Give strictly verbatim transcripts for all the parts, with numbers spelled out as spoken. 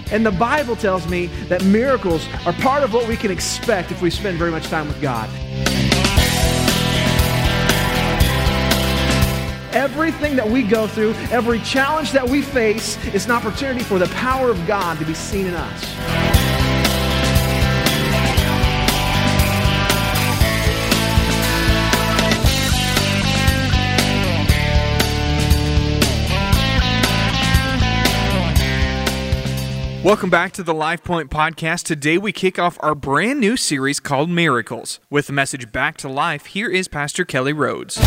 And the Bible tells me that miracles are part of what we can expect if we spend very much time with God. Everything that we go through, every challenge that we face is an opportunity for the power of God to be seen in us. Welcome back to the LifePoint Podcast. Today we kick off our brand new series called Miracles. With the message Back to Life, here is Pastor Kelly Rhodes.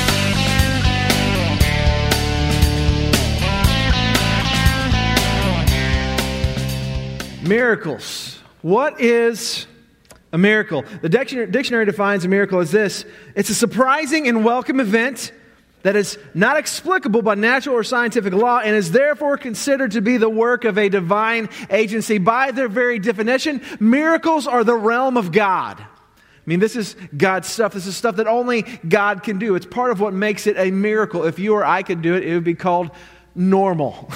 Miracles. What is a miracle? The dictionary, dictionary defines a miracle as this: it's a surprising and welcome event that is not explicable by natural or scientific law and is therefore considered to be the work of a divine agency. By their very definition, miracles are the realm of God. I mean, this is God's stuff. This is stuff that only God can do. It's part of what makes it a miracle. If you or I could do it, it would be called normal.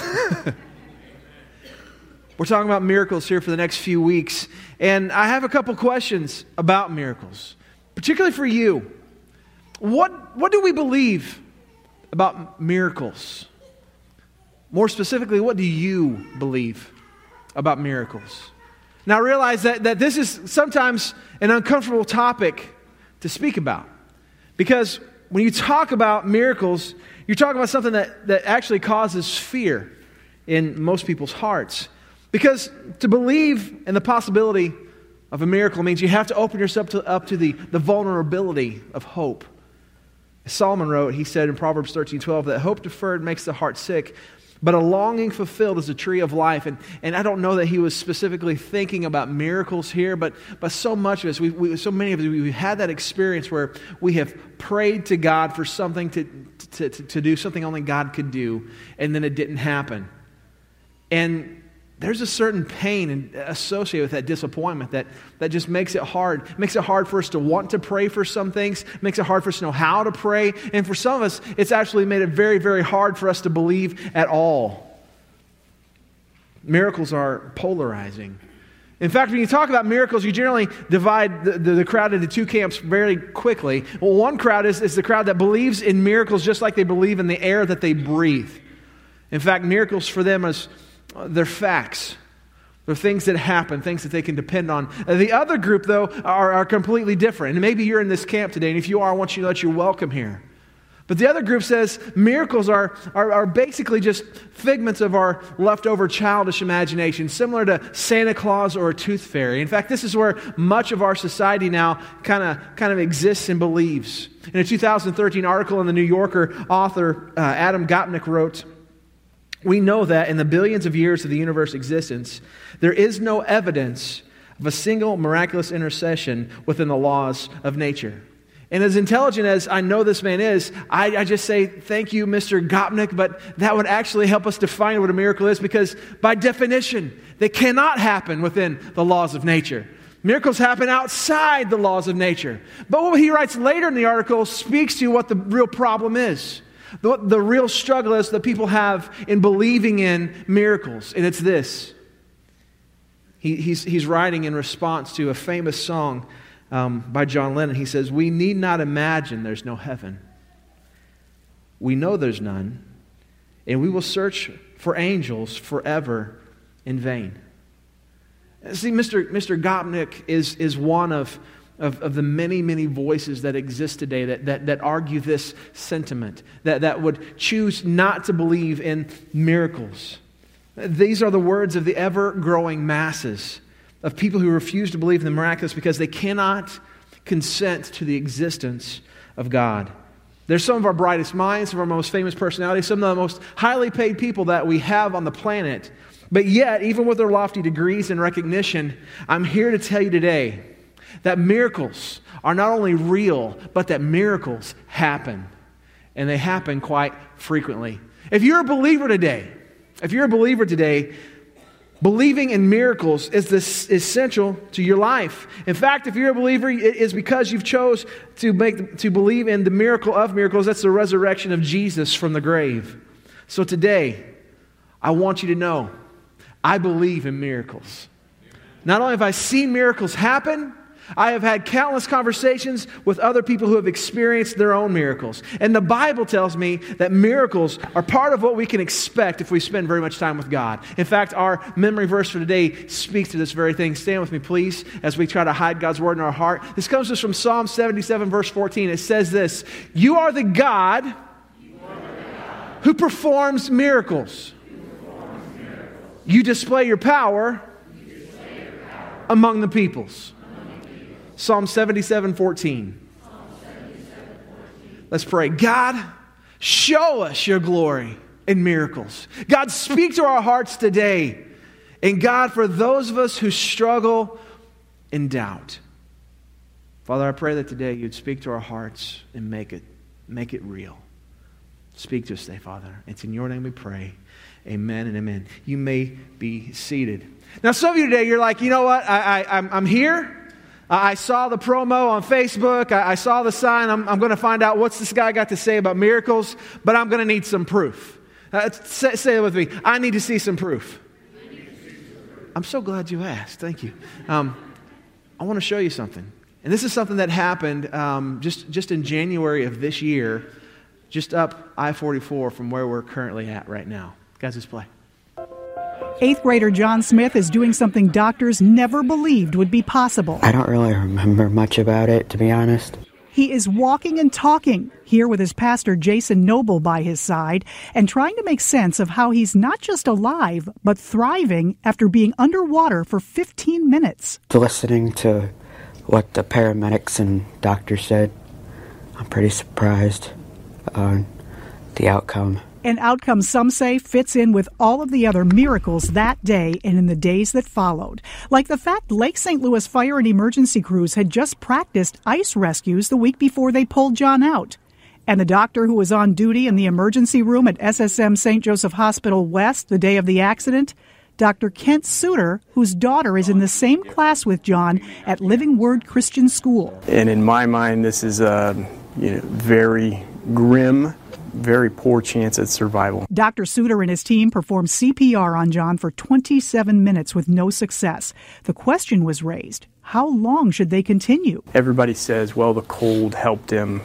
We're talking about miracles here for the next few weeks, and I have a couple questions about miracles, particularly for you. What, what do we believe about miracles? More specifically, what do you believe about miracles? Now, realize that, that this is sometimes an uncomfortable topic to speak about, because when you talk about miracles, you're talking about something that, that actually causes fear in most people's hearts. Because to believe in the possibility of a miracle means you have to open yourself to, up to the, the vulnerability of hope. As Solomon wrote, he said in Proverbs thirteen twelve that hope deferred makes the heart sick, but a longing fulfilled is a tree of life. And, and I don't know that he was specifically thinking about miracles here, but, but so much of us, we, we, so many of us, we've had that experience where we have prayed to God for something to, to, to, to do, something only God could do, and then it didn't happen. And there's a certain pain associated with that disappointment that, that just makes it hard. It makes it hard for us to want to pray for some things. It makes it hard for us to know how to pray. And for some of us, it's actually made it very, very hard for us to believe at all. Miracles are polarizing. In fact, when you talk about miracles, you generally divide the, the, the crowd into two camps very quickly. Well, one crowd is, is the crowd that believes in miracles just like they believe in the air that they breathe. In fact, miracles for them is they're facts. They're things that happen, things that they can depend on. The other group, though, are, are completely different. And maybe you're in this camp today, and if you are, I want you to know that you're welcome here. But the other group says miracles are, are, are basically just figments of our leftover childish imagination, similar to Santa Claus or a tooth fairy. In fact, this is where much of our society now kind of kind of exists and believes. In a two thousand thirteen article in the New Yorker, author uh, Adam Gopnik wrote, "We know that in the billions of years of the universe's existence, there is no evidence of a single miraculous intercession within the laws of nature." And as intelligent as I know this man is, I, I just say, thank you, Mister Gopnik, but that would actually help us define what a miracle is, because by definition, they cannot happen within the laws of nature. Miracles happen outside the laws of nature. But what he writes later in the article speaks to what the real problem is. The, the real struggle is that people have in believing in miracles. And it's this. He, he's, he's writing in response to a famous song um, by John Lennon. He says, "We need not imagine there's no heaven. We know there's none. And we will search for angels forever in vain." See, Mister Mister Gopnik is, is one of Of, of the many, many voices that exist today that, that, that argue this sentiment, that, that would choose not to believe in miracles. These are the words of the ever-growing masses of people who refuse to believe in the miraculous because they cannot consent to the existence of God. They're some of our brightest minds, some of our most famous personalities, some of the most highly paid people that we have on the planet. But yet, even with their lofty degrees and recognition, I'm here to tell you today that miracles are not only real, but that miracles happen. And they happen quite frequently. If you're a believer today, if you're a believer today, believing in miracles is this essential to your life. In fact, if you're a believer, it is because you've chose to make to believe in the miracle of miracles. That's the resurrection of Jesus from the grave. So today, I want you to know, I believe in miracles. Not only have I seen miracles happen, I have had countless conversations with other people who have experienced their own miracles. And the Bible tells me that miracles are part of what we can expect if we spend very much time with God. In fact, our memory verse for today speaks to this very thing. Stand with me, please, as we try to hide God's word in our heart. This comes to us from Psalm seventy-seven, verse fourteen. It says this, "You are the God, are the God who performs miracles. Who performs miracles. You display your power, you display your power among the peoples." Psalm seventy-seven, fourteen. Let's pray. God, show us your glory and miracles. God, speak to our hearts today. And God, for those of us who struggle in doubt, Father, I pray that today you'd speak to our hearts and make it, make it real. Speak to us today, Father. It's in your name we pray. Amen and amen. You may be seated. Now, some of you today, you're like, you know what? I, I, I'm, I'm here. I saw the promo on Facebook. I, I saw the sign. I'm, I'm going to find out what's this guy got to say about miracles, but I'm going to need some proof. Uh, say, say it with me. I need to see some proof. I'm so glad you asked. Thank you. Um, I want to show you something. And this is something that happened um, just, just in January of this year, just up I forty-four from where we're currently at right now. Guys, let's play. Eighth grader John Smith is doing something doctors never believed would be possible. I don't really remember much about it, to be honest. He is walking and talking, here with his pastor Jason Noble by his side, and trying to make sense of how he's not just alive, but thriving after being underwater for fifteen minutes. Listening to what the paramedics and doctors said, I'm pretty surprised on the outcome. An outcome some say fits in with all of the other miracles that day and in the days that followed. Like the fact Lake Saint Louis fire and emergency crews had just practiced ice rescues the week before they pulled John out. And the doctor who was on duty in the emergency room at S S M Saint Joseph Hospital West the day of the accident, Doctor Kent Suter, whose daughter is in the same class with John at Living Word Christian School. And in my mind, this is a you know, very grim, very poor chance at survival. Doctor Suter and his team performed C P R on John for twenty-seven minutes with no success. The question was raised, how long should they continue? Everybody says, well, the cold helped him.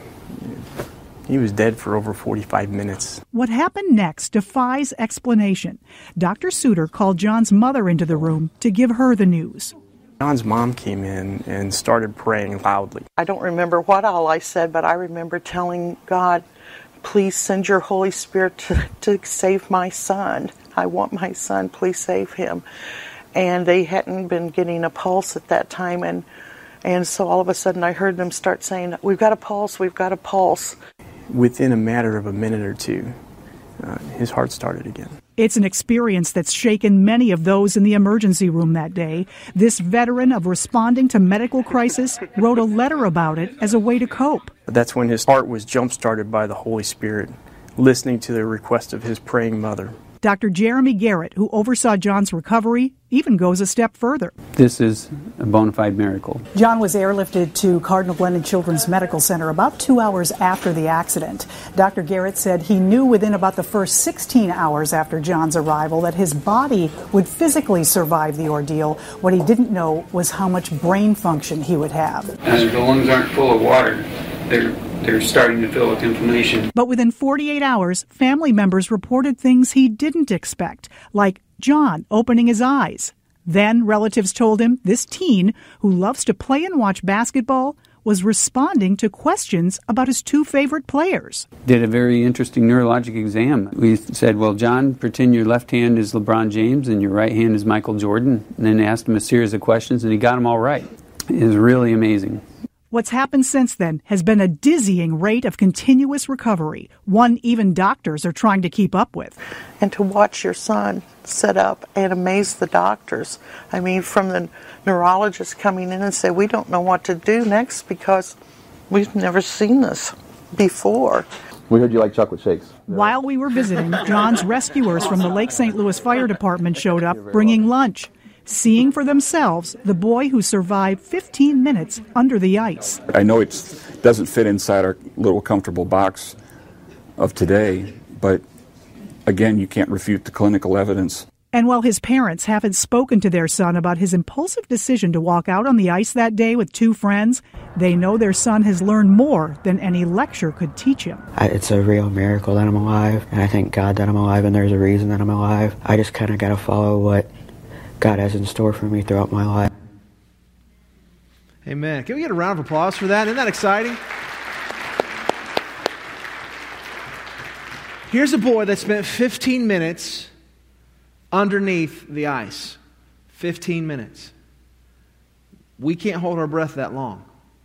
He was dead for over forty-five minutes. What happened next defies explanation. Doctor Suter called John's mother into the room to give her the news. John's mom came in and started praying loudly. I don't remember what all I said, but I remember telling God, please send your Holy Spirit to, to save my son. I want my son. Please save him. And they hadn't been getting a pulse at that time. And, and so all of a sudden I heard them start saying, we've got a pulse, we've got a pulse. Within a matter of a minute or two, uh, his heart started again. It's an experience that's shaken many of those in the emergency room that day. This veteran of responding to medical crisis wrote a letter about it as a way to cope. That's when his heart was jump-started by the Holy Spirit, listening to the request of his praying mother. Doctor Jeremy Garrett, who oversaw John's recovery, even goes a step further. This is a bona fide miracle. John was airlifted to Cardinal Glennon Children's Medical Center about two hours after the accident. Doctor Garrett said he knew within about the first sixteen hours after John's arrival that his body would physically survive the ordeal. What he didn't know was how much brain function he would have. And the lungs aren't full of water. They're They're starting to fill with inflammation. But within forty-eight hours, family members reported things he didn't expect, like John opening his eyes. Then relatives told him this teen, who loves to play and watch basketball, was responding to questions about his two favorite players. Did a very interesting neurologic exam. We said, well, John, pretend your left hand is LeBron James and your right hand is Michael Jordan. And then asked him a series of questions, and he got them all right. It was really amazing. What's happened since then has been a dizzying rate of continuous recovery, one even doctors are trying to keep up with. And to watch your son sit up and amaze the doctors. I mean, from the neurologist coming in and say, we don't know what to do next because we've never seen this before. We heard you like chocolate shakes. While we were visiting, John's rescuers from the Lake Saint Louis Fire Department showed up bringing lunch, seeing for themselves the boy who survived fifteen minutes under the ice. I know it doesn't fit inside our little comfortable box of today, but again, you can't refute the clinical evidence. And while his parents haven't spoken to their son about his impulsive decision to walk out on the ice that day with two friends, they know their son has learned more than any lecture could teach him. I, it's a real miracle that I'm alive, and I thank God that I'm alive, and there's a reason that I'm alive. I just kind of got to follow what God has in store for me throughout my life. Amen. Can we get a round of applause for that? Isn't that exciting? Here's a boy that spent fifteen minutes underneath the ice. fifteen minutes. We can't hold our breath that long.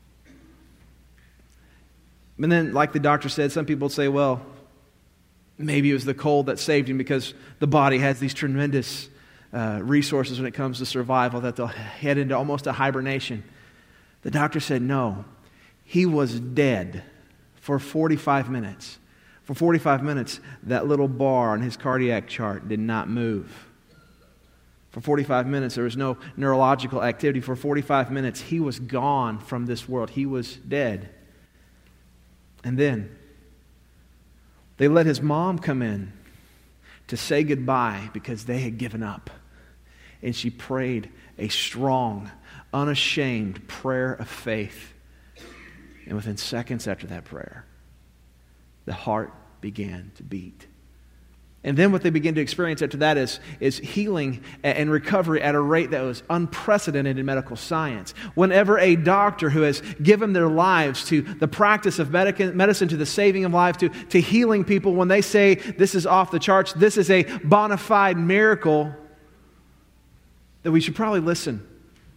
And then, like the doctor said, some people say, well, maybe it was the cold that saved him because the body has these tremendous uh, resources when it comes to survival that they'll head into almost a hibernation. The doctor said, no, he was dead for forty-five minutes. For forty-five minutes, that little bar on his cardiac chart did not move. For forty-five minutes, there was no neurological activity. For forty-five minutes, he was gone from this world. He was dead. And then, they let his mom come in to say goodbye because they had given up. And she prayed a strong, unashamed prayer of faith. And within seconds after that prayer, the heart began to beat. And then what they began to experience after that is, is healing and recovery at a rate that was unprecedented in medical science. Whenever a doctor who has given their lives to the practice of medicine, to the saving of life, to, to healing people, when they say this is off the charts, this is a bona fide miracle, that we should probably listen.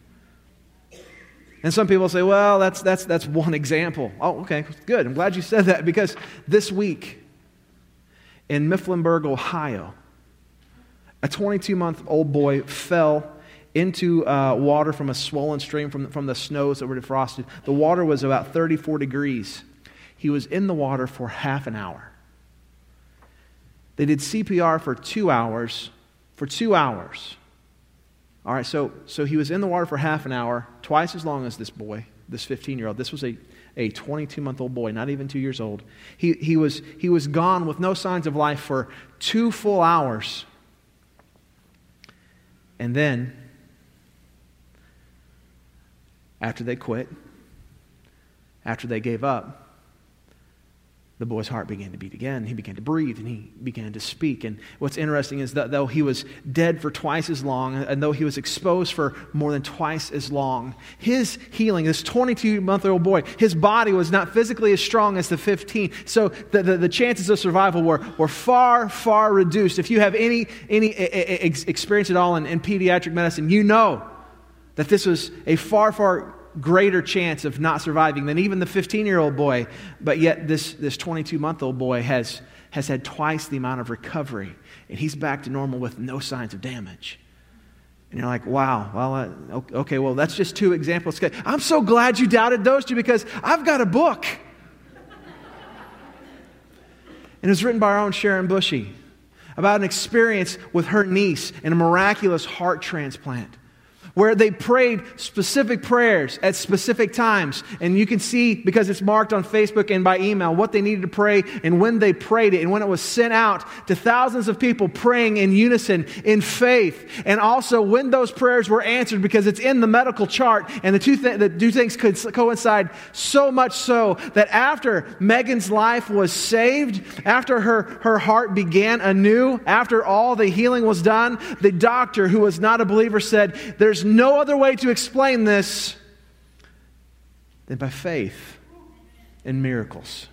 And some people say, well, that's that's that's one example. Oh, okay, good. I'm glad you said that, because this week in Mifflinburg, Ohio, a twenty-two-month-old boy fell into uh, water from a swollen stream from, from the snows that were defrosted. The water was about thirty-four degrees. He was in the water for half an hour. They did C P R for two hours. For two hours. All right, so so he was in the water for half an hour, twice as long as this boy, this fifteen-year-old. This was a, a twenty-two-month-old boy, not even two years old. He, he, was, he was gone with no signs of life for two full hours. And then, after they quit, after they gave up, the boy's heart began to beat again. He began to breathe, and he began to speak. And what's interesting is that though he was dead for twice as long, and though he was exposed for more than twice as long, his healing, this twenty-two-month-old boy, his body was not physically as strong as the fifteen. So the, the, the chances of survival were, were far, far reduced. If you have any, any experience at all in, in pediatric medicine, you know that this was a far, far greater chance of not surviving than even the fifteen-year-old boy, but yet this, this twenty-two-month-old boy has, has had twice the amount of recovery, and he's back to normal with no signs of damage. And you're like, wow, well, uh, okay, well, that's just two examples. I'm so glad you doubted those two, because I've got a book. And it was written by our own Sharon Bushy about an experience with her niece and a miraculous heart transplant, where they prayed specific prayers at specific times. And you can see, because it's marked on Facebook and by email, what they needed to pray and when they prayed it, and when it was sent out to thousands of people praying in unison, in faith. And also when those prayers were answered, because it's in the medical chart, and the two, th- the two things could coincide, so much so that after Megan's life was saved, after her, her heart began anew, after all the healing was done, the doctor, who was not a believer, said, there's no other way to explain this than by faith and miracles.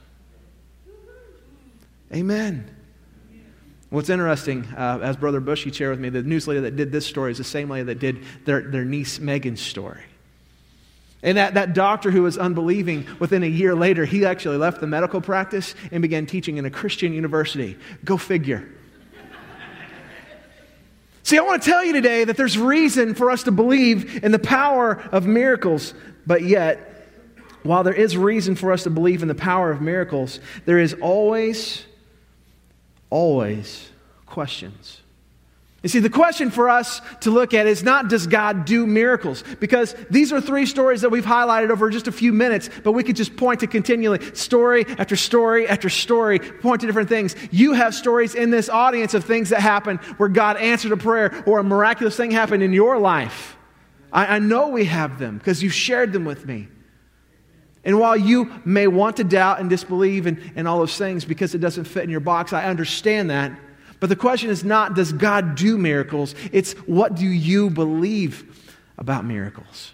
Amen. What's interesting, uh, as Brother Bushy shared with me, the news lady that did this story is the same lady that did their, their niece Megan's story. And that, that doctor who was unbelieving, within a year later, he actually left the medical practice and began teaching in a Christian university. Go figure. See, I want to tell you today that there's reason for us to believe in the power of miracles, but yet, while there is reason for us to believe in the power of miracles, there is always, always questions. You see, the question for us to look at is not, does God do miracles? Because these are three stories that we've highlighted over just a few minutes, but we could just point to continually story after story after story, point to different things. You have stories in this audience of things that happened where God answered a prayer or a miraculous thing happened in your life. I, I know we have them because you've shared them with me. And while you may want to doubt and disbelieve and, and all those things because it doesn't fit in your box, I understand that. But the question is not, does God do miracles? It's, what do you believe about miracles?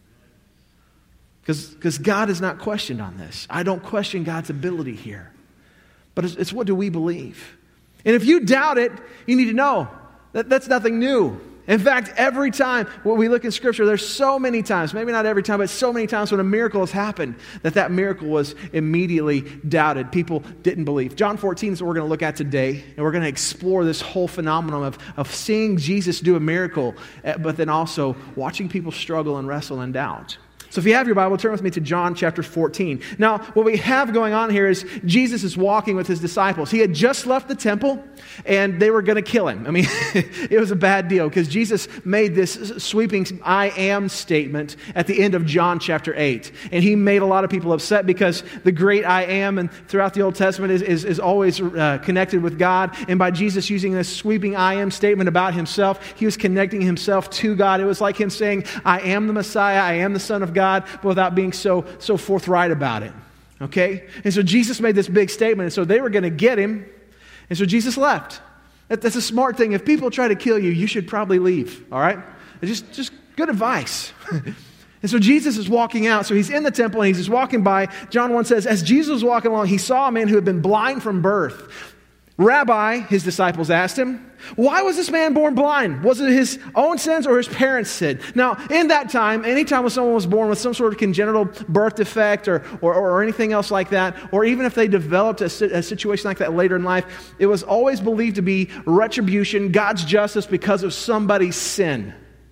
Because God is not questioned on this. I don't question God's ability here. But it's, it's what do we believe? And if you doubt it, you need to know that that's nothing new. In fact, every time when we look in Scripture, there's so many times, maybe not every time, but so many times when a miracle has happened, that that miracle was immediately doubted. People didn't believe. John fourteen is what we're going to look at today, and we're going to explore this whole phenomenon of, of seeing Jesus do a miracle, but then also watching people struggle and wrestle and doubt. So if you have your Bible, turn with me to John chapter fourteen. Now, what we have going on here is Jesus is walking with his disciples. He had just left the temple, and they were going to kill him. I mean, it was a bad deal because Jesus made this sweeping I am statement at the end of John chapter eight. And he made a lot of people upset because the great I am and throughout the Old Testament is, is, is always uh, connected with God. And by Jesus using this sweeping I am statement about himself, he was connecting himself to God. It was like him saying, I am the Messiah, I am the Son of God, but without being so, so forthright about it. Okay? And so Jesus made this big statement, and so they were going to get him, and so Jesus left. That, that's a smart thing. If people try to kill you, you should probably leave, all right? Just, just good advice. And so Jesus is walking out, so he's in the temple, and he's just walking by. John one says, as Jesus was walking along, he saw a man who had been blind from birth. Rabbi, his disciples asked him, why was this man born blind? Was it his own sins or his parents' sin? Now, in that time, anytime when someone was born with some sort of congenital birth defect or, or, or anything else like that, or even if they developed a, a situation like that later in life, it was always believed to be retribution, God's justice because of somebody's sin.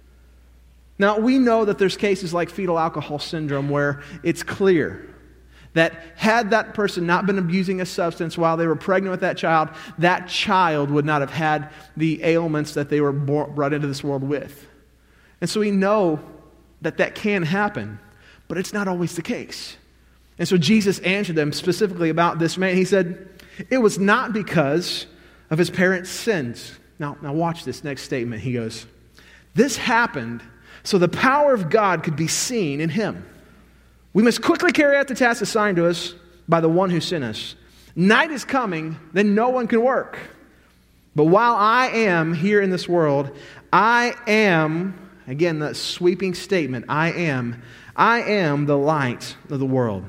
Now, we know that there's cases like fetal alcohol syndrome where it's clear that had that person not been abusing a substance while they were pregnant with that child, that child would not have had the ailments that they were born, brought into this world with. And so we know that that can happen, but it's not always the case. And so Jesus answered them specifically about this man. He said, it was not because of his parents' sins. Now, now watch this next statement. He goes, this happened so the power of God could be seen in him. We must quickly carry out the task assigned to us by the one who sent us. Night is coming, then no one can work. But while I am here in this world, I am, again, that sweeping statement, I am, I am the light of the world.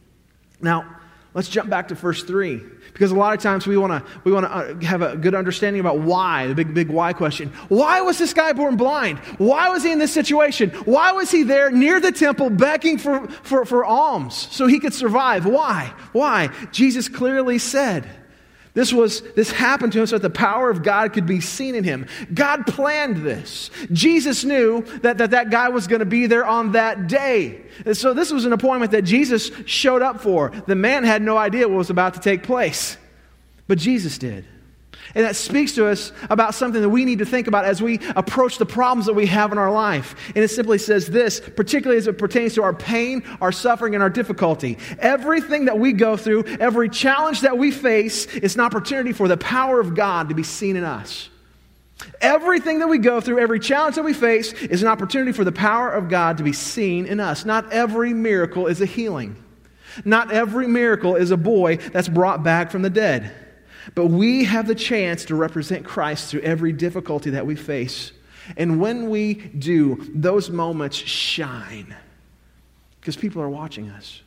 Now, let's jump back to verse three. Because a lot of times we want to we want to have a good understanding about why, the big, big why question. Why was this guy born blind? Why was he in this situation? Why was he there near the temple begging for, for, for alms so he could survive? Why? Why? Jesus clearly said this was this happened to him so that the power of God could be seen in him. God planned this. Jesus knew that that, that guy was going to be there on that day. And so this was an appointment that Jesus showed up for. The man had no idea what was about to take place, but Jesus did. And that speaks to us about something that we need to think about as we approach the problems that we have in our life. And it simply says this, particularly as it pertains to our pain, our suffering, and our difficulty. Everything that we go through, every challenge that we face is an opportunity for the power of God to be seen in us. Everything that we go through, every challenge that we face is an opportunity for the power of God to be seen in us. Not every miracle is a healing. Not every miracle is a boy that's brought back from the dead. But we have the chance to represent Christ through every difficulty that we face. And when we do, those moments shine because people are watching us.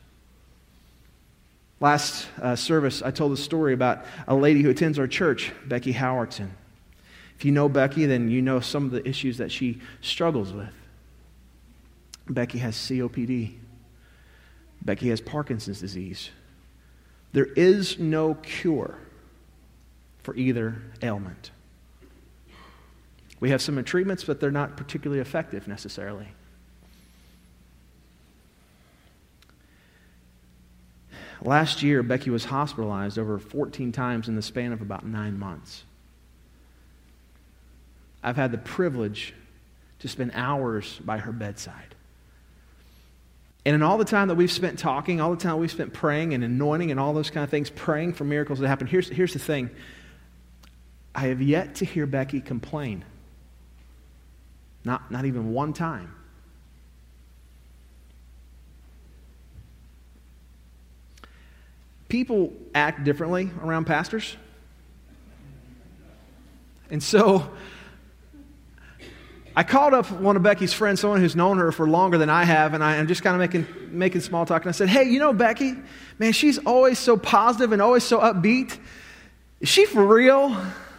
Last uh, service, I told a story about a lady who attends our church, Becky Howerton. If you know Becky, then you know some of the issues that she struggles with. Becky has C O P D. Becky has Parkinson's disease. There is no cure for either ailment. We have some treatments, but they're not particularly effective necessarily. Last year, Becky was hospitalized over fourteen times in the span of about nine months. I've had the privilege to spend hours by her bedside. And in all the time that we've spent talking, all the time we've spent praying and anointing and all those kind of things, praying for miracles to happen, here's, here's the thing. I have yet to hear Becky complain. Not, not even one time. People act differently around pastors. And so I called up one of Becky's friends, someone who's known her for longer than I have, and I, I'm just kind of making making small talk. And I said, hey, you know Becky? Man, she's always so positive and always so upbeat. Is she for real?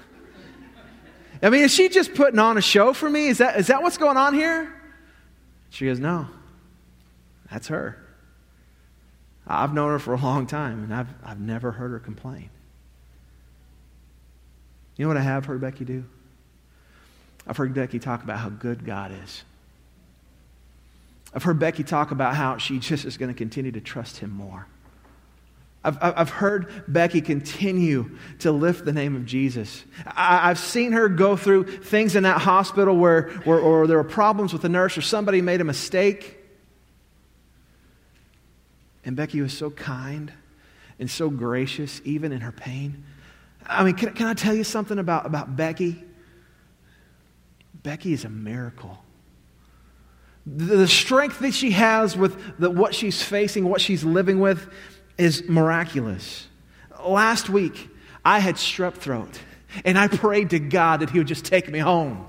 I mean, is she just putting on a show for me? Is that is that what's going on here? She goes, no, that's her. I've known her for a long time, and I've I've never heard her complain. You know what I have heard Becky do? I've heard Becky talk about how good God is. I've heard Becky talk about how she just is going to continue to trust Him more. I've, I've heard Becky continue to lift the name of Jesus. I, I've seen her go through things in that hospital where, where or there were problems with the nurse or somebody made a mistake. And Becky was so kind and so gracious, even in her pain. I mean, can, can I tell you something about, about Becky? Becky is a miracle. The, the strength that she has with the, what she's facing, what she's living with, is miraculous. Last week, I had strep throat, and I prayed to God that He would just take me home.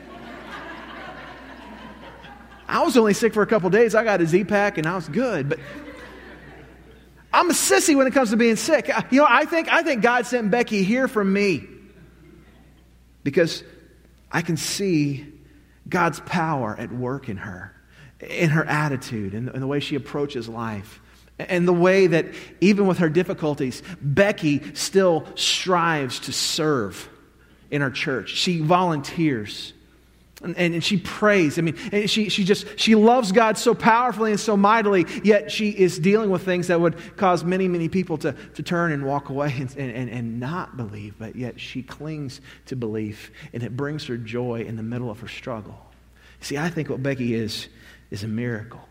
I was only sick for a couple days. I got a Z-Pack, and I was good, but I'm a sissy when it comes to being sick. You know, I think I think God sent Becky here for me because I can see God's power at work in her, in her attitude, and in the way she approaches life, and the way that even with her difficulties, Becky still strives to serve in our church. She volunteers. And, and she prays. I mean, and she she just she loves God so powerfully and so mightily. Yet she is dealing with things that would cause many many people to, to turn and walk away and, and and not believe. But yet she clings to belief, and it brings her joy in the middle of her struggle. See, I think what Becky is is a miracle.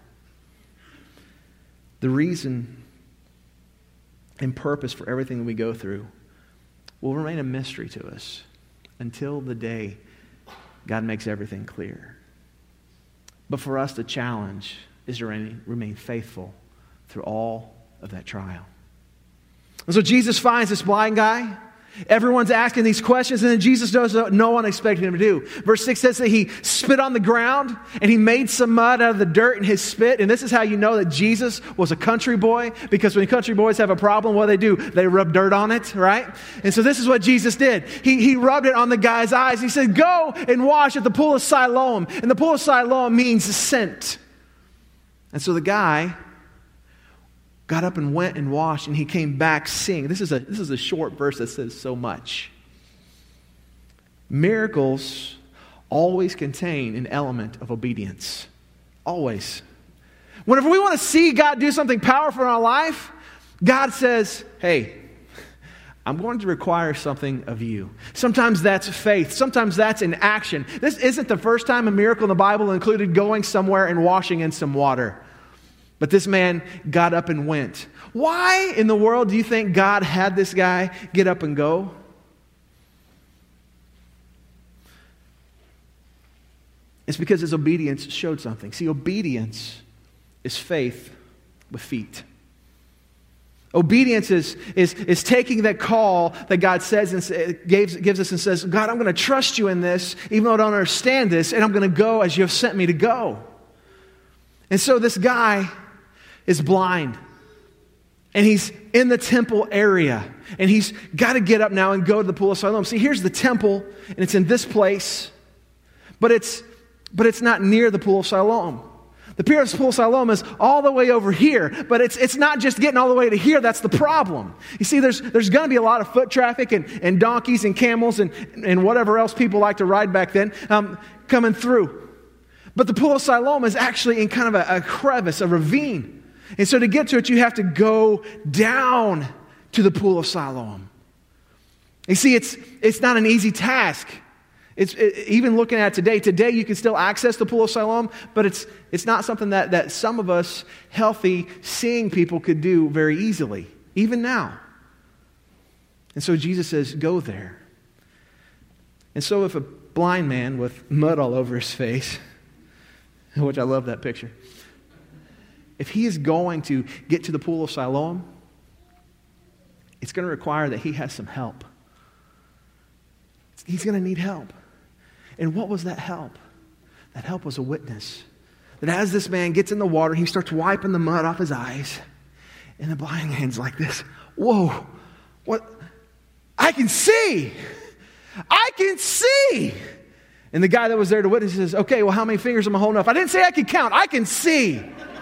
The reason and purpose for everything that we go through will remain a mystery to us until the day God makes everything clear. But for us, the challenge is to remain, remain faithful through all of that trial. And so Jesus finds this blind guy. Everyone's asking these questions, and then Jesus does what no one expected him to do. Verse six says that he spit on the ground, and he made some mud out of the dirt in his spit. And this is how you know that Jesus was a country boy, because when country boys have a problem, what do they do? They rub dirt on it, right? And so this is what Jesus did. He, he rubbed it on the guy's eyes. He said, go and wash at the pool of Siloam. And the pool of Siloam means sent. And so the guy got up and went and washed, and he came back seeing. This is a this is a short verse that says so much. Miracles always contain an element of obedience. Always. Whenever we want to see God do something powerful in our life, God says, hey, I'm going to require something of you. Sometimes that's faith. Sometimes that's an action. This isn't the first time a miracle in the Bible included going somewhere and washing in some water. But this man got up and went. Why in the world do you think God had this guy get up and go? It's because his obedience showed something. See, obedience is faith with feet. Obedience is, is, is taking that call that God says and gives, gives us and says, God, I'm going to trust you in this, even though I don't understand this, and I'm going to go as you have sent me to go. And so this guy is blind, and he's in the temple area, and he's got to get up now and go to the pool of Siloam. See, here's the temple, and it's in this place, but it's but it's not near the pool of Siloam. The pool of Siloam is all the way over here, but it's it's not just getting all the way to here. That's the problem. You see, there's there's going to be a lot of foot traffic and, and donkeys and camels and, and whatever else people like to ride back then um, coming through. But the pool of Siloam is actually in kind of a, a crevice, a ravine. And so to get to it, you have to go down to the pool of Siloam. You see, it's it's not an easy task. It's it, even looking at today. Today you can still access the pool of Siloam, but it's it's not something that, that some of us healthy, seeing people could do very easily, even now. And so Jesus says, go there. And so if a blind man with mud all over his face, which I love that picture, if he is going to get to the pool of Siloam, it's going to require that he has some help. He's going to need help. And what was that help? That help was a witness. That as this man gets in the water, he starts wiping the mud off his eyes. And the blind man's like this, whoa, what? I can see. I can see. And the guy that was there to witness says, okay, well, how many fingers am I holding up? I didn't say I could count. I can see.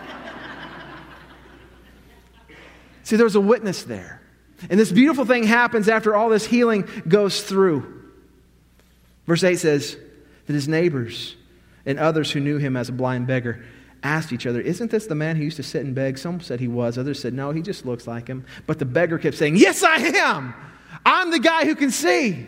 See, there was a witness there. And this beautiful thing happens after all this healing goes through. Verse eight says that his neighbors and others who knew him as a blind beggar asked each other, isn't this the man who used to sit and beg? Some said he was. Others said, no, he just looks like him. But the beggar kept saying, yes, I am. I'm the guy who can see.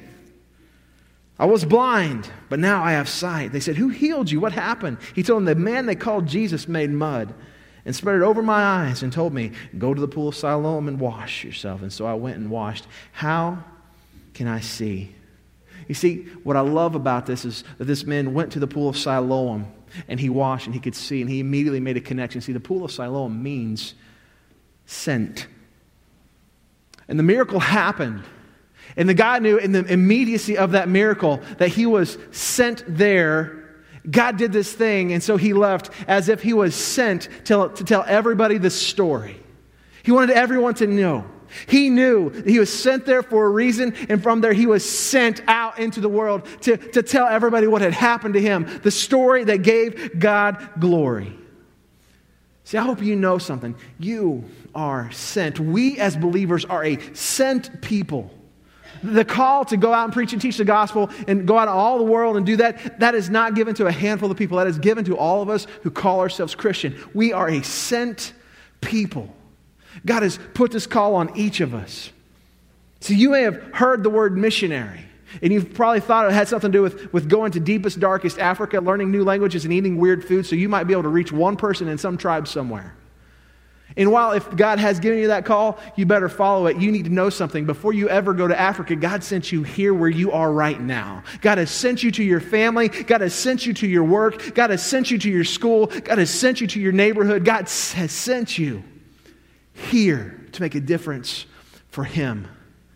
I was blind, but now I have sight. They said, who healed you? What happened? He told them, the man they called Jesus made mud and spread it over my eyes and told me, go to the pool of Siloam and wash yourself. And so I went and washed. How can I see? You see, what I love about this is that this man went to the pool of Siloam and he washed and he could see, and he immediately made a connection. See, the pool of Siloam means sent. And the miracle happened. And the guy knew in the immediacy of that miracle that he was sent there. God did this thing, and so he left as if he was sent to, to tell everybody the story. He wanted everyone to know. He knew that he was sent there for a reason, and from there he was sent out into the world to, to tell everybody what had happened to him, the story that gave God glory. See, I hope you know something. You are sent. We as believers are a sent people. The call to go out and preach and teach the gospel and go out in all the world and do that, that is not given to a handful of people. That is given to all of us who call ourselves Christian. We are a sent people. God has put this call on each of us. So you may have heard the word missionary, and you've probably thought it had something to do with, with going to deepest, darkest Africa, learning new languages and eating weird food, so you might be able to reach one person in some tribe somewhere. And while if God has given you that call, you better follow it. You need to know something. Before you ever go to Africa, God sent you here where you are right now. God has sent you to your family. God has sent you to your work. God has sent you to your school. God has sent you to your neighborhood. God has sent you here to make a difference for Him.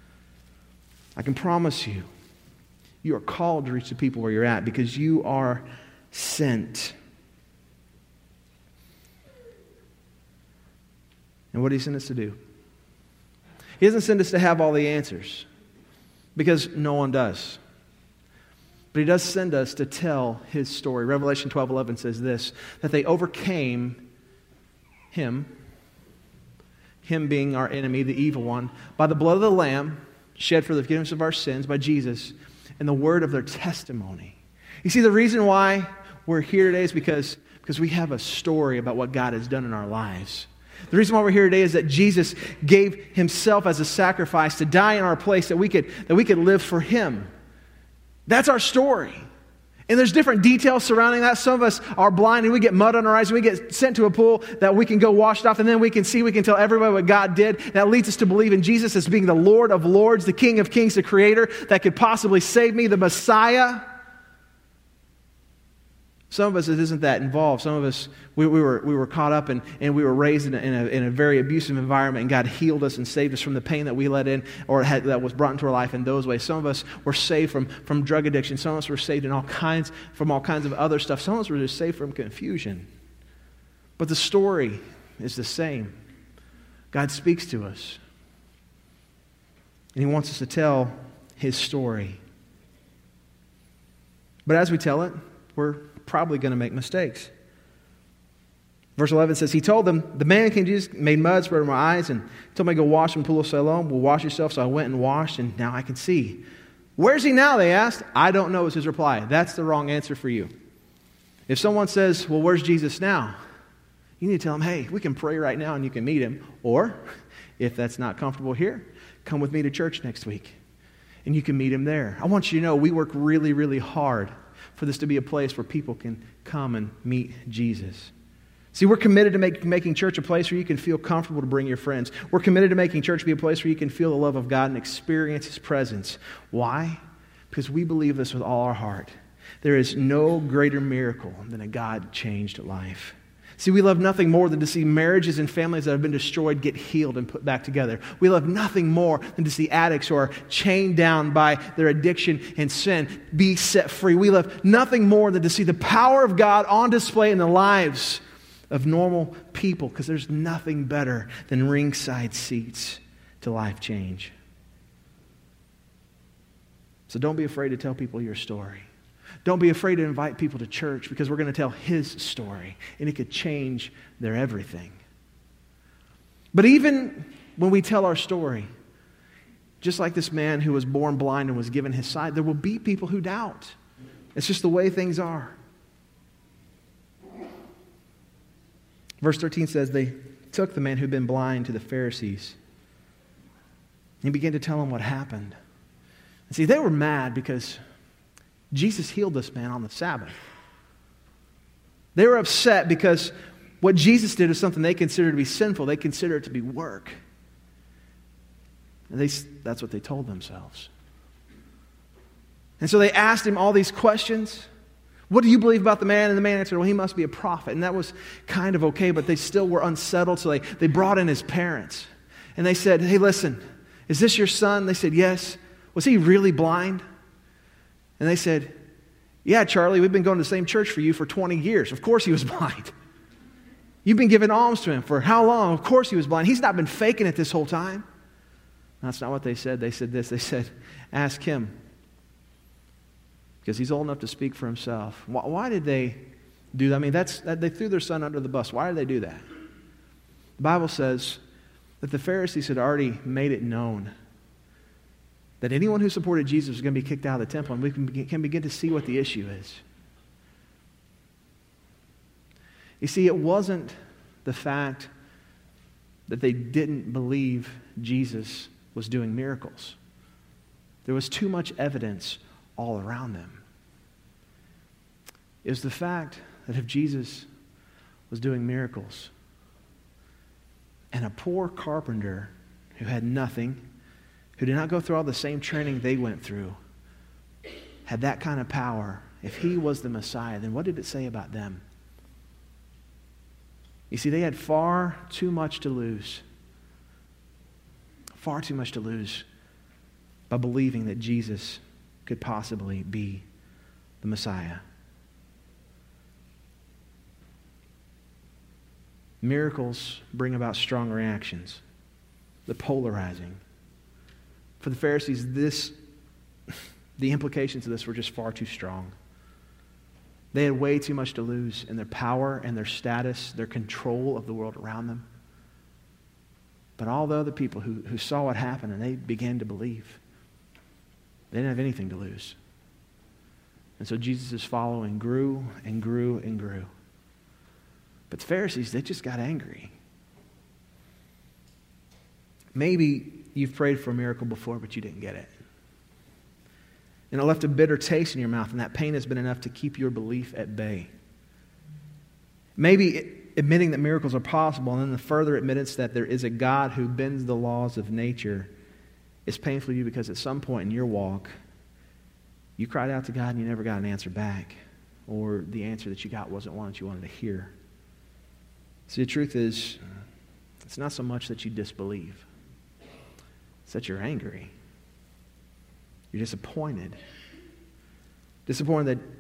I can promise you, you are called to reach the people where you're at because you are sent. And what did He send us to do? He doesn't send us to have all the answers, because no one does. But He does send us to tell His story. Revelation twelve eleven says this, that they overcame Him, Him being our enemy, the evil one, by the blood of the Lamb, shed for the forgiveness of our sins, by Jesus, and the word of their testimony. You see, the reason why we're here today is because, because we have a story about what God has done in our lives. The reason why we're here today is that Jesus gave Himself as a sacrifice to die in our place, that we could, that we could live for Him. That's our story. And there's different details surrounding that. Some of us are blind and we get mud on our eyes and we get sent to a pool that we can go washed off, and then we can see, we can tell everybody what God did. That leads us to believe in Jesus as being the Lord of Lords, the King of Kings, the Creator that could possibly save me, the Messiah. Some of us, it isn't that involved. Some of us, we, we were we were caught up and, and we were raised in a, in, a, in a very abusive environment, and God healed us and saved us from the pain that we let in or had, that was brought into our life in those ways. Some of us were saved from, from drug addiction. Some of us were saved in all kinds, from all kinds of other stuff. Some of us were just saved from confusion. But the story is the same. God speaks to us, and He wants us to tell His story. But as we tell it, we're probably going to make mistakes. Verse eleven says, He told them, the man came to Jesus, made mud, spread over my eyes, and told me to go wash in the pool of Siloam. Well, wash yourself. So I went and washed, and now I can see. Where's he now, they asked. I don't know, was his reply. That's the wrong answer for you. If someone says, well, where's Jesus now? You need to tell them, hey, we can pray right now and you can meet Him. Or, if that's not comfortable here, come with me to church next week. and you can meet him there. I want you to know we work really, really hard for this to be a place where people can come and meet Jesus. See, we're committed to make, making church a place where you can feel comfortable to bring your friends. We're committed to making church be a place where you can feel the love of God and experience His presence. Why? Because we believe this with all our heart. There is no greater miracle than a God-changed life. See, we love nothing more than to see marriages and families that have been destroyed get healed and put back together. We love nothing more than to see addicts who are chained down by their addiction and sin be set free. We love nothing more than to see the power of God on display in the lives of normal people, because there's nothing better than ringside seats to life change. So don't be afraid to tell people your story. Don't be afraid to invite people to church, because we're going to tell His story, and it could change their everything. But even when we tell our story, just like this man who was born blind and was given his sight, there will be people who doubt. It's just the way things are. Verse thirteen says, they took the man who'd been blind to the Pharisees. He began to tell them what happened. And see, they were mad because Jesus healed this man on the Sabbath. They were upset because what Jesus did was something they considered to be sinful. They considered it to be work. And they, that's what they told themselves. And so they asked him all these questions. What do you believe about the man? And the man answered, well, he must be a prophet. And that was kind of okay, but they still were unsettled, so they, they brought in his parents. And they said, hey, listen, is this your son? They said, yes. Was he really blind? And they said, yeah, Charlie, we've been going to the same church for you for twenty years. Of course he was blind. You've been giving alms to him for how long? Of course he was blind. He's not been faking it this whole time. That's not what they said. They said this. They said, ask him, because he's old enough to speak for himself. Why, why did they do that? I mean, that's that, they threw their son under the bus. Why did they do that? The Bible says that the Pharisees had already made it known that anyone who supported Jesus was going to be kicked out of the temple, and we can begin, can begin to see what the issue is. You see, it wasn't the fact that they didn't believe Jesus was doing miracles. There was too much evidence all around them. It was the fact that if Jesus was doing miracles, and a poor carpenter who had nothing, who did not go through all the same training they went through, had that kind of power, if he was the Messiah, then what did it say about them? You see, they had far too much to lose. Far too much to lose by believing that Jesus could possibly be the Messiah. Miracles bring about strong reactions. The polarizing. For the Pharisees, this, the implications of this were just far too strong. They had way too much to lose in their power and their status, their control of the world around them. But all the other people who, who saw what happened and they began to believe, they didn't have anything to lose. And so Jesus' following grew and grew and grew. But the Pharisees, they just got angry. Maybe you've prayed for a miracle before, but you didn't get it. And it left a bitter taste in your mouth, and that pain has been enough to keep your belief at bay. Maybe admitting that miracles are possible, and then the further admittance that there is a God who bends the laws of nature is painful to you because at some point in your walk, you cried out to God and you never got an answer back, or the answer that you got wasn't one that you wanted to hear. See, the truth is, it's not so much that you disbelieve. It's that you're angry. You're disappointed. Disappointed that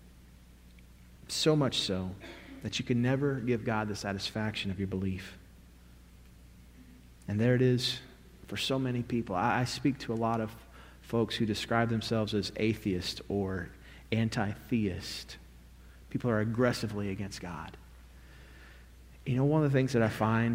so much so that you can never give God the satisfaction of your belief. And there it is for so many people. I, I speak to a lot of folks who describe themselves as atheist or anti-theist. People are aggressively against God. You know, one of the things that I find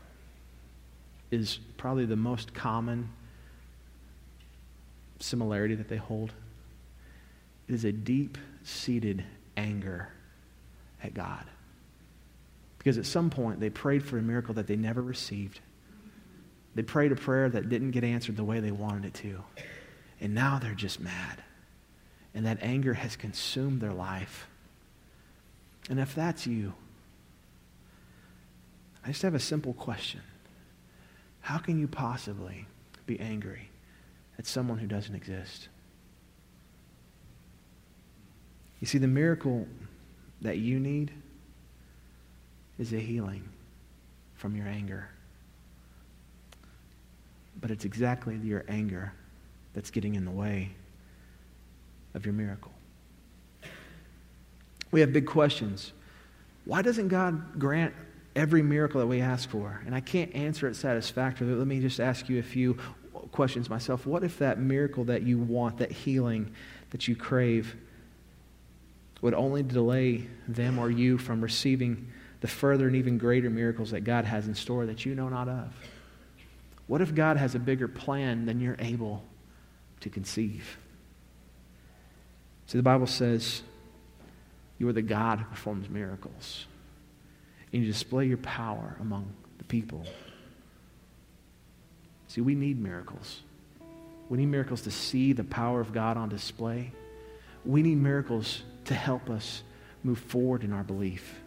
is probably the most common similarity that they hold. It is a deep-seated anger at God. Because at some point they prayed for a miracle that they never received. They prayed a prayer that didn't get answered the way they wanted it to. and now they're just mad. And that anger has consumed their life. And if that's you, I just have a simple question. How can you possibly be angry at someone who doesn't exist? You see, the miracle that you need is a healing from your anger. But it's exactly your anger that's getting in the way of your miracle. We have big questions. Why doesn't God grant every miracle that we ask for? And I can't answer it satisfactorily. Let me just ask you a few questions myself. What if that miracle that you want, that healing that you crave, would only delay them or you from receiving the further and even greater miracles that God has in store that you know not of? What if God has a bigger plan than you're able to conceive? See, the Bible says you are the God who performs miracles. And you display your power among the people. See, we need miracles. We need miracles to see the power of God on display. We need miracles to help us move forward in our belief.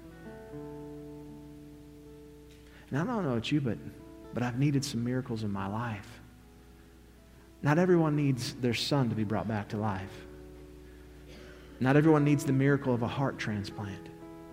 And I don't know about you, but, but I've needed some miracles in my life. Not everyone needs their son to be brought back to life. Not everyone needs the miracle of a heart transplant.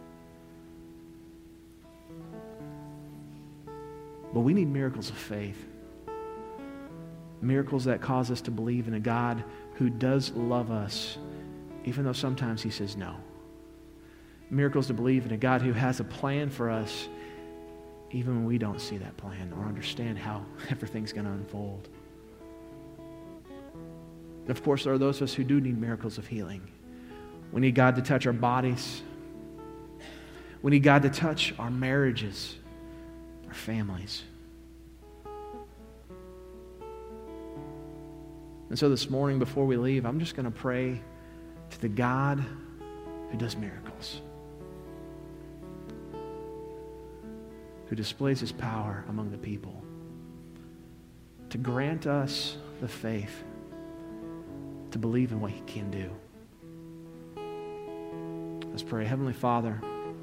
But we need miracles of faith. Miracles that cause us to believe in a God who does love us, even though sometimes he says no. Miracles to believe in a God who has a plan for us, even when we don't see that plan or understand how everything's going to unfold. And of course, there are those of us who do need miracles of healing. We need God to touch our bodies. We need God to touch our marriages, our families. And so this morning, before we leave, I'm just going to pray to the God who does miracles, who displays his power among the people, to grant us the faith to believe in what he can do. Let's pray. Heavenly Father,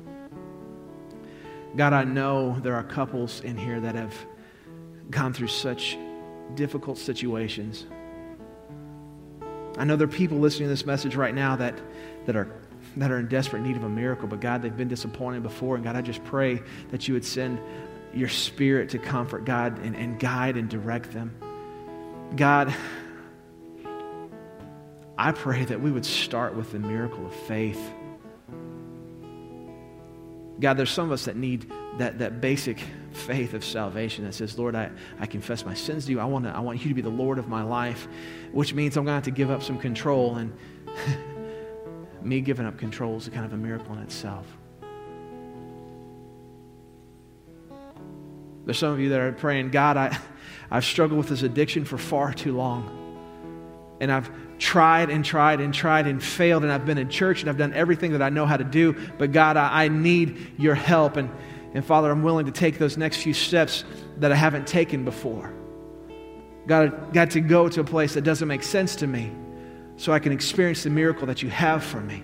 God, I know there are couples in here that have gone through such difficult situations. I know there are people listening to this message right now that, that are that are in desperate need of a miracle, but God, they've been disappointed before, and God, I just pray that you would send your Spirit to comfort, God, and, and guide and direct them. God, I pray that we would start with the miracle of faith. God, there's some of us that need that, that basic faith of salvation that says, Lord, I, I confess my sins to you. I want to, I want you to be the Lord of my life, which means I'm going to have to give up some control. And me giving up control is a kind of a miracle in itself. There's some of you that are praying, God, I, I've struggled with this addiction for far too long. And I've tried and tried and tried and failed, and I've been in church and I've done everything that I know how to do, but God, I, I need your help. And, and Father, I'm willing to take those next few steps that I haven't taken before. God, I got to go to a place that doesn't make sense to me so I can experience the miracle that you have for me.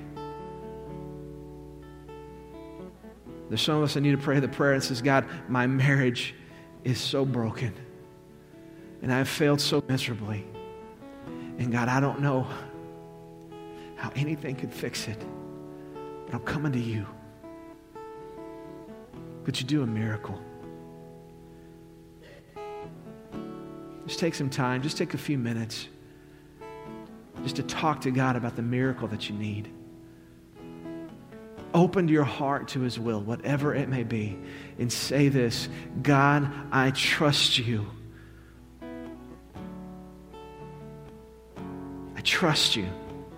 There's some of us that need to pray the prayer that says, God, my marriage is so broken and I have failed so miserably. And God, I don't know how anything could fix it, but I'm coming to you. Could you do a miracle? Just take some time, just take a few minutes, just to talk to God about the miracle that you need. Open your heart to his will, whatever it may be, and say this, God, I trust you. I trust you.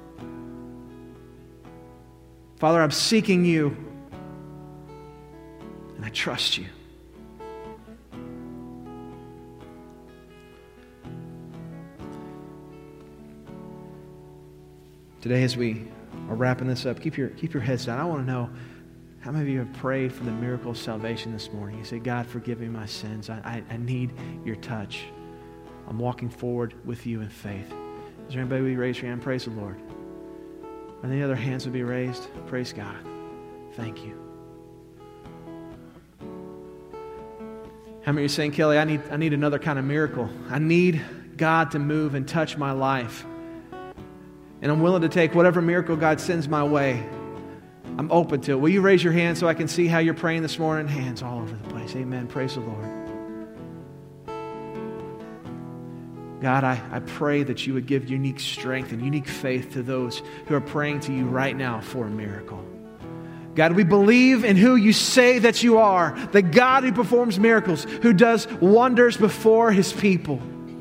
Father, I'm seeking you, and I trust you. Today, as we are wrapping this up, keep your, keep your heads down. I want to know how many of you have prayed for the miracle of salvation this morning. You say, God, forgive me my sins. I, I, I need your touch. I'm walking forward with you in faith. Is there anybody who raise your hand? Praise the Lord. Are there any other hands would be raised? Praise God. Thank you. How many are saying, Kelly, I need, I need another kind of miracle. I need God to move and touch my life. And I'm willing to take whatever miracle God sends my way. I'm open to it. Will you raise your hand so I can see how you're praying this morning? Hands all over the place. Amen. Praise the Lord. God, I, I pray that you would give unique strength and unique faith to those who are praying to you right now for a miracle. God, we believe in who you say that you are, the God who performs miracles, who does wonders before his people.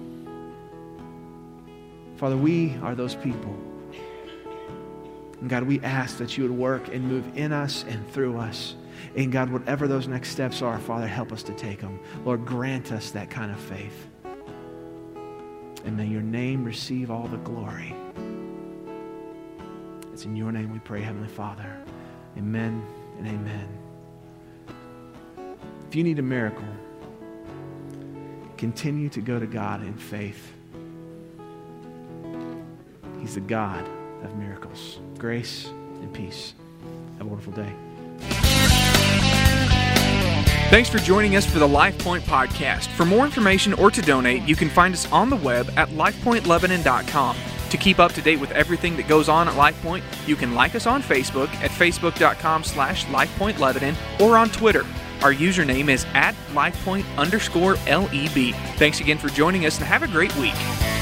Father, we are those people. And God, we ask that you would work and move in us and through us. And God, whatever those next steps are, Father, help us to take them. Lord, grant us that kind of faith. And may your name receive all the glory. It's in your name we pray, Heavenly Father. Amen and amen. If you need a miracle, continue to go to God in faith. He's the God of miracles. Grace and peace. Have a wonderful day. Thanks for joining us for the LifePoint Podcast. For more information or to donate, you can find us on the web at life point lebanon dot com. To keep up to date with everything that goes on at LifePoint, you can like us on Facebook at facebook dot com slash LifePoint Lebanon or on Twitter. Our username is at LifePoint underscore L E B. Thanks again for joining us and have a great week.